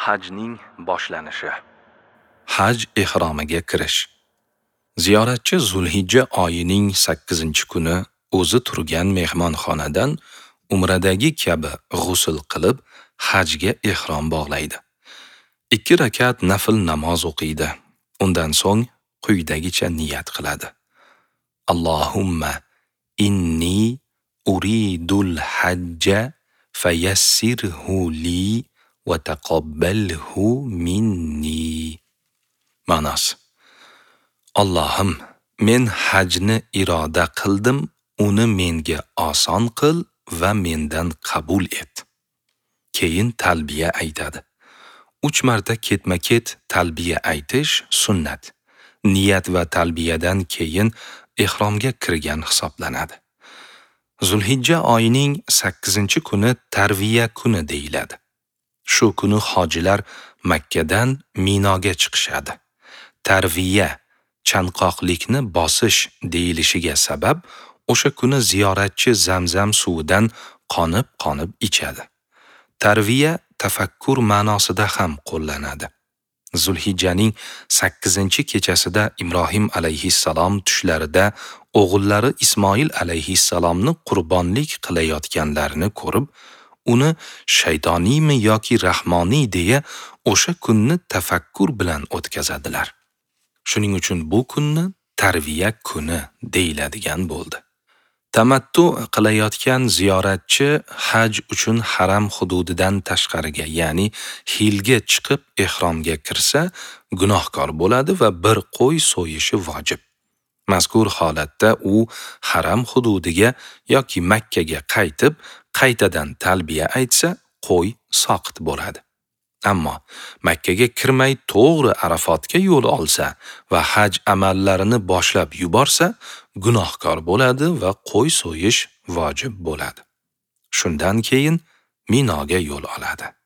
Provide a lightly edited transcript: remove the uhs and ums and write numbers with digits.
Hajning boshlanishi. Haj ehromiga kirish. Ziyoratchi Zulhijja oyining 8-kuni o'zi turgan mehmonxonadan umradagi kabi g'usl qilib, hajga ehrom bog'laydi. 2 rakat nafl namoz o'qiydi. Undan so'ng quyidagicha niyat qiladi. Allohumma inni uridul hajja fayassirhu li va taqabbalhu minni. Ma'nosi: Allohim, men hajni iroda qildim, uni menga oson qil va mendan qabul et. Keyin talbiya aytadi. 3 marta ketma-ket talbiya aytish sunnat. Niyat va talbiyadan keyin ehromga kirgan hisoblanadi. Zulhijja oyining 8-kuni tarviya kuni deyiladi. Shu kuni hojilar Makkadan Minoga chiqishadi. Tarviya, chanqoqlikni bosish deyilishiga sabab, o'sha kuni ziyoratchi Zamzam suvidan qonib ichadi. Tarviya tafakkur ma'nosida ham qo'llanadi. Zulhijjaning 8-kechasida Ibrohim alayhissalom tushlarida o'g'illari Ismoil alayhissalomni qurbonlik qilayotganlarini ko'rib, uni shaytoniymi yoki rahmoniy deya o'sha kunni tafakkur bilan o'tkazadilar. Shuning uchun bu kunni tarviya kuni deyiladigan bo'ldi. Tamattu qilayotgan ziyoratchi haj uchun haram hududidan tashqariga, ya'ni hilga chiqib ehromga kirsa, gunohkor bo'ladi va bir qo'y so'yishi vojib. Mazkur holatda u haram hududiga yoki Makkaga qaytib, qaytadan talbiya aytsa, qo'y soqit bo'ladi. Ammo Makkaga kirmay to'g'ri Arafotga yo'l olsa va haj amallarini boshlab yuborsa, gunohkor bo'ladi va qo'y so'yish vojib bo'ladi. Shundan keyin Minoga yo'l oladi.